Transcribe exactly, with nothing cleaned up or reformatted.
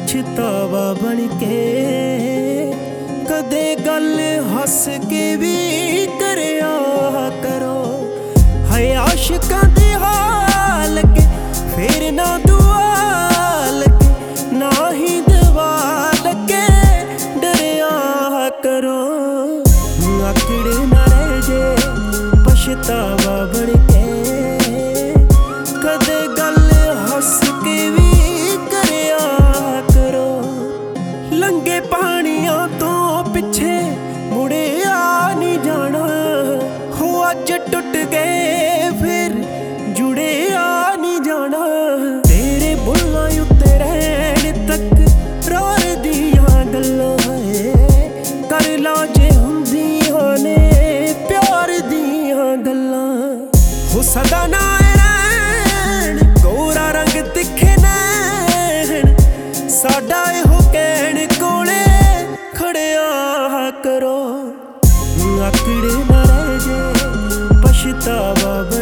पछतावा बन के कदे गल हस के भी करया करो। है आशिकां दे हाल के फिर ना दुआ लगे, ना ही दवा लगे डरया करो। आकड़ ना रह जे पछतावा बन के कदे गल हस के भी करया करो। लंगे पानियां तो पिछे मुड़े आ नहीं जाना, हो अज टुट गए फिर जुड़े आ नहीं जाना। तेरे बुल्लां उत्ते रहण तक रार दियां गल्लां है, कर ला जे हुंदियां ने प्यार दियां गल्लां। हो सदा ना रहण गोरा रंग तिखे नैण, साडा इहो कहण कोले खड़िया करो। आकड़ ना रह जे पछतावा